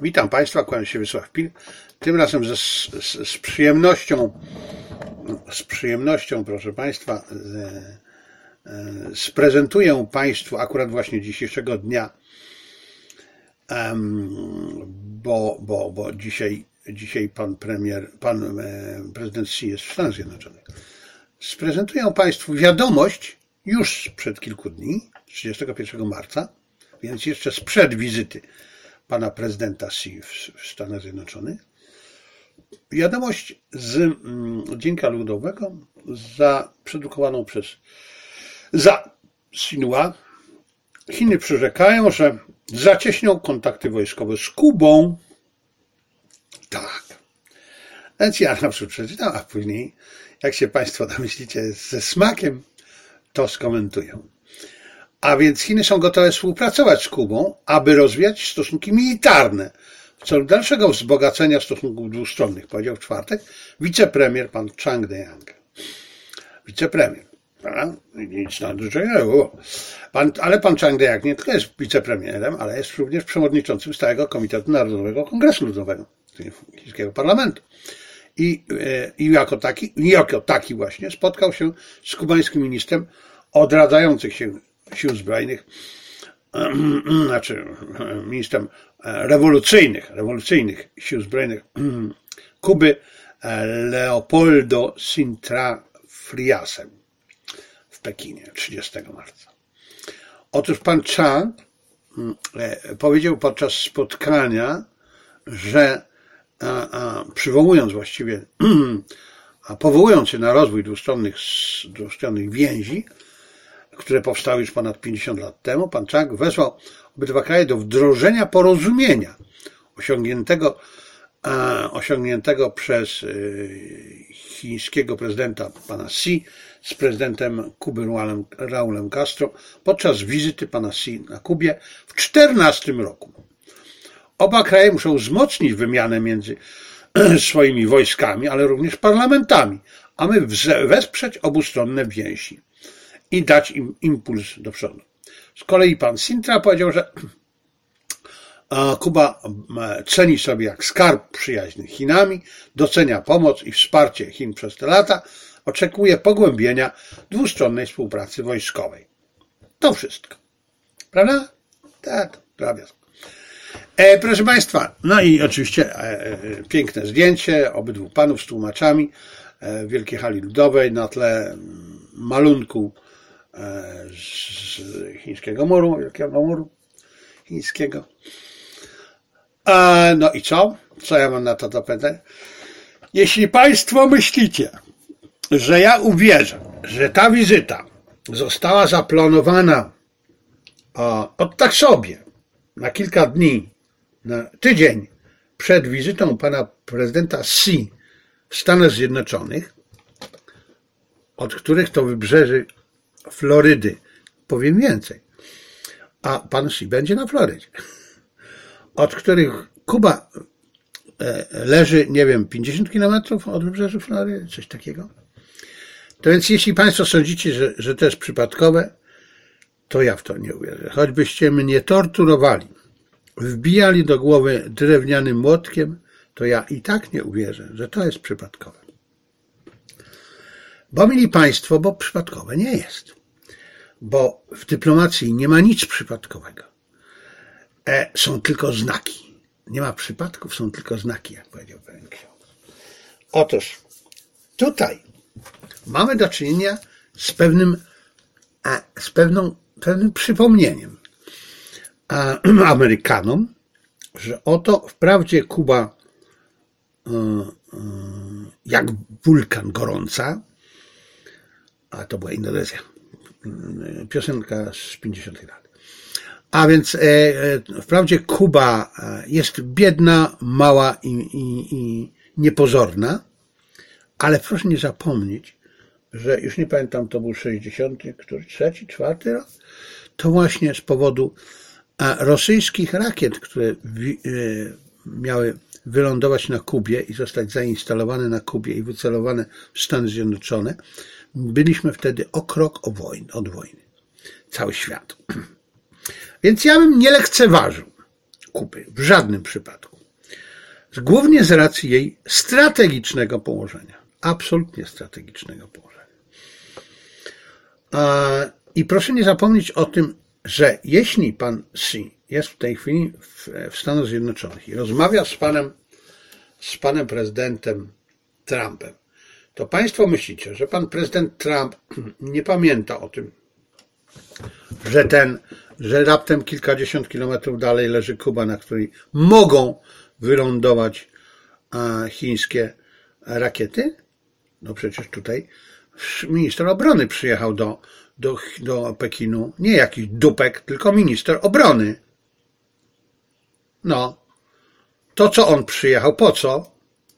Witam Państwa, kłaniam się Wiesław Pil. Tym razem z przyjemnością, proszę Państwa, sprezentuję Państwu akurat właśnie dzisiejszego dnia, bo dzisiaj pan prezydent Xi jest w Stanach Zjednoczonych. Sprezentuję Państwu wiadomość już sprzed kilku dni, 31 marca, więc jeszcze sprzed wizyty pana prezydenta Xi w Stanach Zjednoczonych. Wiadomość z Dziennika Ludowego, przedrukowaną przez Xinhua. Chiny przyrzekają, że zacieśnią kontakty wojskowe z Kubą. Tak. Więc ja na przykład przeczytam, a później, jak się Państwo domyślicie, ze smakiem to skomentuję. A więc Chiny są gotowe współpracować z Kubą, aby rozwijać stosunki militarne w celu dalszego wzbogacenia stosunków dwustronnych, powiedział w czwartek wicepremier pan Zhang Dejiang. Wicepremier. Nic nadzwyczajnego. Ale pan Zhang Dejiang nie tylko jest wicepremierem, ale jest również przewodniczącym Stałego Komitetu Narodowego Kongresu Ludowego chińskiego parlamentu. I jako taki właśnie spotkał się z kubańskim ministrem odradzających się sił zbrojnych, ministrem rewolucyjnych sił zbrojnych Kuby, Leopoldo Sintra Friasem w Pekinie 30 marca. Otóż pan Zhang powiedział podczas spotkania, że powołując się na rozwój dwustronnych więzi, które powstały już ponad 50 lat temu, pan Zhang wezwał obydwa kraje do wdrożenia porozumienia osiągniętego przez chińskiego prezydenta pana Xi z prezydentem Kuby Raulem Castro podczas wizyty pana Xi na Kubie w 2014 roku. Oba kraje muszą wzmocnić wymianę między swoimi wojskami, ale również parlamentami, aby wesprzeć obustronne więzi i dać im impuls do przodu. Z kolei pan Sintra powiedział, że Kuba ceni sobie jak skarb przyjaźń z Chinami, docenia pomoc i wsparcie Chin przez te lata, oczekuje pogłębienia dwustronnej współpracy wojskowej. To wszystko. Prawda? Tak, drobiazg. Proszę Państwa, no i oczywiście piękne zdjęcie obydwu panów z tłumaczami w Wielkiej Hali Ludowej na tle malunku z chińskiego muru, Wielkiego Muru chińskiego. No i co? Co ja mam na to do powiedzenia? Jeśli Państwo myślicie, że ja uwierzę, że ta wizyta została zaplanowana od tak sobie na kilka dni, na tydzień przed wizytą pana prezydenta Xi w Stanach Zjednoczonych, od których to wybrzeży Florydy, powiem więcej, a pan Xi będzie na Florydzie, od których Kuba leży, nie wiem, 50 kilometrów od wybrzeży Florydy, coś takiego. To więc jeśli Państwo sądzicie, że to jest przypadkowe, to ja w to nie uwierzę. Choćbyście mnie torturowali, wbijali do głowy drewnianym młotkiem, to ja i tak nie uwierzę, że to jest przypadkowe. Bo mili Państwo, bo przypadkowe nie jest. Bo w dyplomacji nie ma nic przypadkowego. Są tylko znaki. Nie ma przypadków, są tylko znaki, jak powiedział pewien ksiądz. Otóż tutaj mamy do czynienia z pewnym przypomnieniem Amerykanom, że oto wprawdzie Kuba jak wulkan gorąca, a to była Indonezja, piosenka z 50 lat. A więc wprawdzie Kuba jest biedna, mała i niepozorna, ale proszę nie zapomnieć, że już nie pamiętam, to był 63, 4 rok, to właśnie z powodu rosyjskich rakiet, które miały wylądować na Kubie i zostać zainstalowane na Kubie i wycelowane w Stany Zjednoczone, byliśmy wtedy o krok od wojny. Cały świat. Więc ja bym nie lekceważył Kuby. W żadnym przypadku. Głównie z racji jej strategicznego położenia. Absolutnie strategicznego położenia. I proszę nie zapomnieć o tym, że jeśli pan Xi jest w tej chwili w Stanach Zjednoczonych i rozmawia z panem prezydentem Trumpem, to państwo myślicie, że pan prezydent Trump nie pamięta o tym, że raptem kilkadziesiąt kilometrów dalej leży Kuba, na której mogą wylądować chińskie rakiety? No przecież tutaj minister obrony przyjechał do Pekinu. Nie jakiś dupek, tylko minister obrony. No. To co on przyjechał? Po co?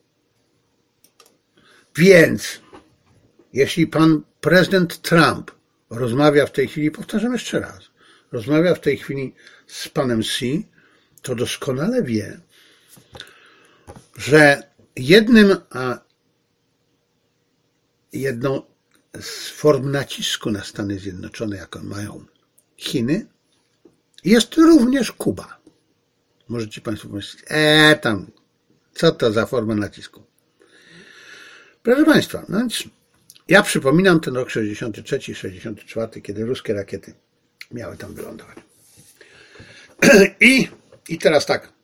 Więc jeśli pan prezydent Trump rozmawia w tej chwili, powtarzam jeszcze raz, rozmawia w tej chwili z panem Xi, to doskonale wie, że jedną z form nacisku na Stany Zjednoczone, jaką mają Chiny, jest również Kuba. Możecie państwo pomyśleć, tam, co to za forma nacisku? Proszę państwa, no więc ja przypominam ten rok 63, 64, kiedy ruskie rakiety miały tam wylądować. I teraz tak.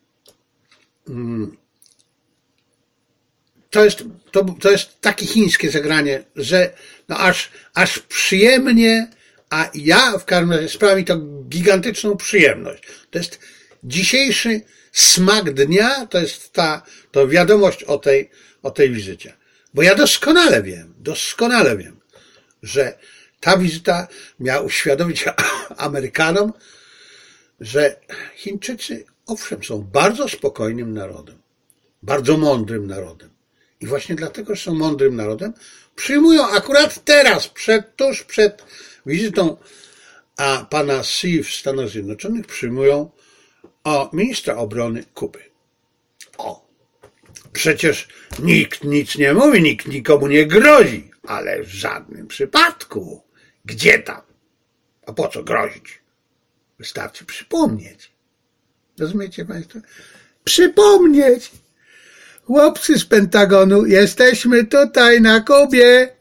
To jest takie chińskie zagranie, że no aż przyjemnie, a ja w każdym razie sprawia mi to gigantyczną przyjemność. To jest dzisiejszy smak dnia, to jest to wiadomość o tej wizycie. Bo ja doskonale wiem, że ta wizyta miała uświadomić Amerykanom, że Chińczycy, owszem, są bardzo spokojnym narodem, bardzo mądrym narodem. I właśnie dlatego, że są mądrym narodem, przyjmują akurat teraz, tuż przed wizytą pana Xi w Stanach Zjednoczonych, przyjmują ministra obrony Kuby. Przecież nikt nic nie mówi, nikt nikomu nie grozi, ale w żadnym przypadku. Gdzie tam? A po co grozić? Wystarczy przypomnieć. Rozumiecie państwo? Przypomnieć! Chłopcy z Pentagonu, jesteśmy tutaj na Kubie.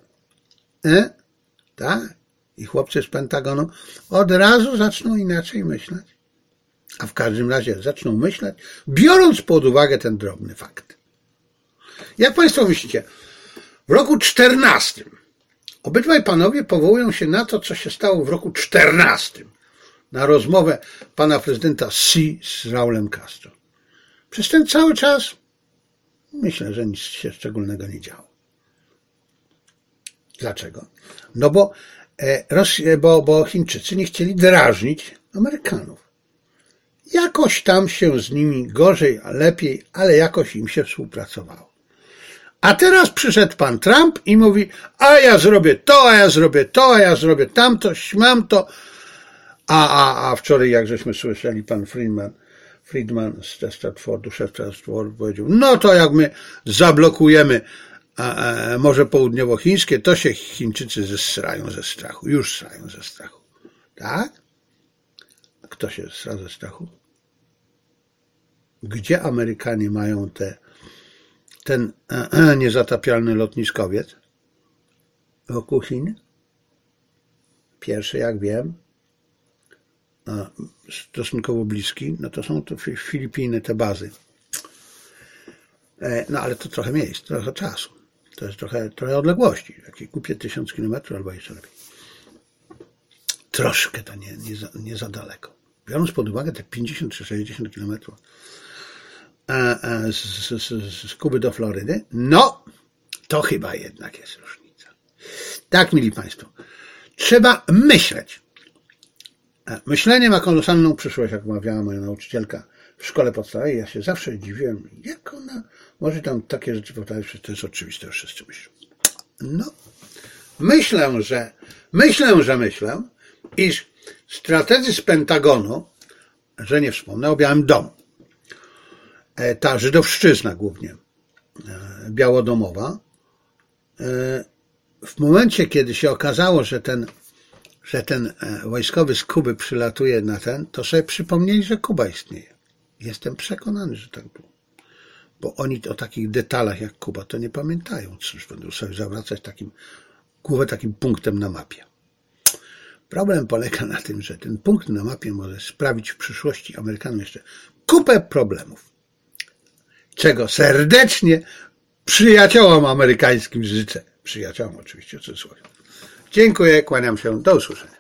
Tak? I chłopcy z Pentagonu od razu zaczną inaczej myśleć. A w każdym razie zaczną myśleć, biorąc pod uwagę ten drobny fakt. Jak państwo myślicie, w roku 14 obydwaj panowie powołują się na to, co się stało w roku 14, na rozmowę pana prezydenta Xi z Raulem Castro. Przez ten cały czas myślę, że nic się szczególnego nie działo. Dlaczego? No bo Chińczycy nie chcieli drażnić Amerykanów. Jakoś tam się z nimi gorzej, a lepiej, ale jakoś im się współpracowało. A teraz przyszedł pan Trump i mówi, a ja zrobię to, a ja zrobię to, a ja zrobię tamto, śmam to. A wczoraj, jak żeśmy słyszeli, pan Friedman z Stratfordu, szef Stratfordu powiedział, no to jak my zablokujemy Morze Południowochińskie, to się Chińczycy zesrają ze strachu. Już srają ze strachu. Tak? Kto się zesra ze strachu? Gdzie Amerykanie mają ten niezatapialny lotniskowiec wokół Chin? Pierwszy, jak wiem, stosunkowo bliski, no to są to Filipiny, te bazy. No ale to trochę miejsc, trochę czasu. To jest trochę odległości. Jakie kupię 1000 kilometrów albo jeszcze lepiej. Troszkę to nie za daleko. Biorąc pod uwagę te 50 czy 60 kilometrów z Kuby do Florydy, no to chyba jednak jest różnica. Tak, mili państwo, trzeba myśleć. Myślenie ma kolosalną przyszłość, jak mawiała moja nauczycielka w szkole podstawowej. Ja się zawsze dziwiłem, jak ona może tam takie rzeczy powtarzać, przecież to jest oczywiste, już wszyscy myślą. No, myślę, iż strategzy z Pentagonu, że nie wspomnę o Białym Domu, ta żydowszczyzna głównie białodomowa, w momencie, kiedy się okazało, że ten wojskowy z Kuby przylatuje to sobie przypomnieli, że Kuba istnieje. Jestem przekonany, że tak było. Bo oni o takich detalach jak Kuba to nie pamiętają. Cóż, będą sobie zawracać głowę takim punktem na mapie. Problem polega na tym, że ten punkt na mapie może sprawić w przyszłości Amerykanom jeszcze kupę problemów. Czego serdecznie przyjaciołom amerykańskim życzę. Przyjaciołom oczywiście w cudzysłowie. Dziękuję, kłaniam się, do usłyszenia.